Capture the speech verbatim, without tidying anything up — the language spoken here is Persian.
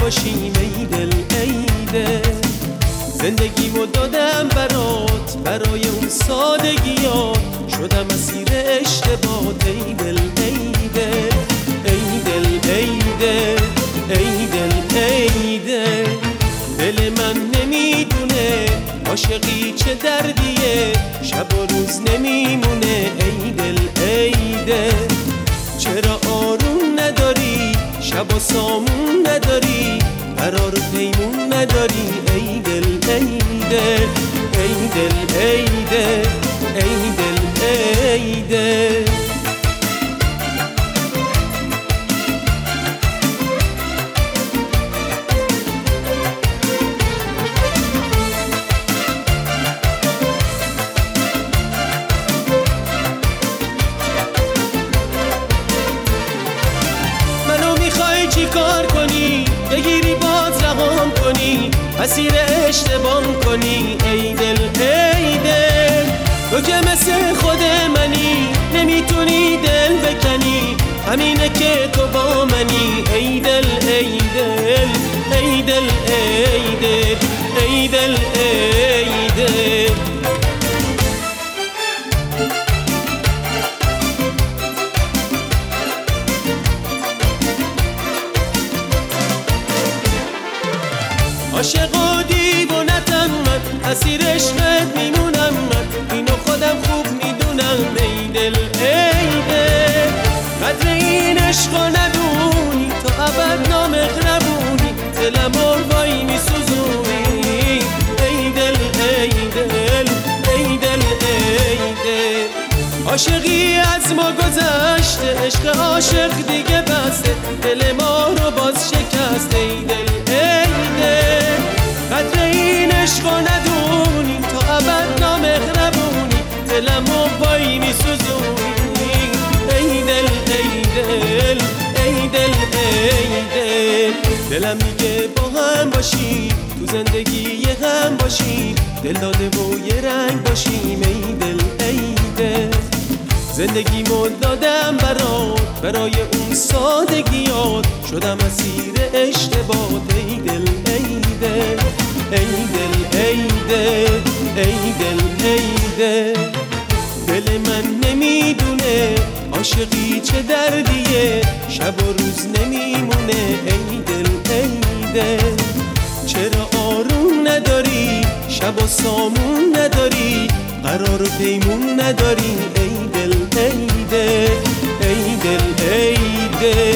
باشیم ای دل ای دل. زندگیمو دادم برات، برای اون سادگیات شدم اسیر اشتباهات ای دل ای دل ای دل ای دل ای دل ای دل. دل من نمیدونه عاشقی چه دردیه، شب و روز نمیمونه ای دل ای دل. چرا آروم نداری، شب و سامون نداری، قرار و پیمون نداری ای دل ای دل ای دل ای دل ای دل ای دل. چی کار کنی بگیری باز رهام کنی، اسیر اشتباه کنی ای دل ای دل. تو که مثل خود منی نمیتونی دل بکنی، همینه که تو با منی ای دل ای دل ای دل ای دل ای دل ای دل. عاشق و دیوونتم من، اسیر عشقت میمونم من، اینو خودم خوب میدونم ای دل ای دل. قدر این عشقو ندونی تا ابد نامغربونی، دلمو وای میسوزونی ای دل ای دل ای دل ای دل. عاشقی از ما گذشته، عشق عاشق دیگه بسته، دل ما رو باز شکسته ای دل ای دل. قدر این عشقو ندونی تا ابد نامغربونی، دلمو وای میسوزونی ای دل ای دل ای دل ای دل. دلم میگه با هم باشیم تو زندگی یه هم باشیم، دل داده و یه رنگ باشیم ای دل ای دل. زندگیمو دادم برات، برای اون سادگیات شدم اسیر اشتباهات ای دل ای دل ای دل ای دل ای دل ای دل. دل من نمیدونه عاشقی چه دردیه، شب و روز نمیمونه ای دل ای دل. چرا آروم نداری، شب و سامون نداری، قرار و پیمون نداری ای دل ای دل ای دل ای دل.